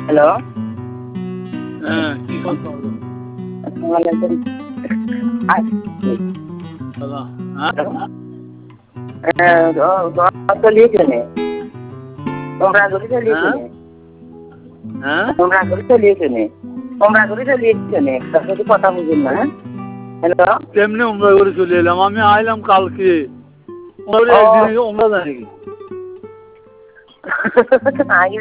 Hello, হ্যাঁ কি কথা হলো? চলিয়েছেনে তোমরা করে চলিয়েছেনে তোমরা করে চলিয়েছেনে তোমরা করে চলিয়েছেনে যদি কথা বুঝুন না। হ্যালো, কেমনে উমরা করে চলে এলাম? আমি আইলাম কালকে, একদিন আমরা জানি আগে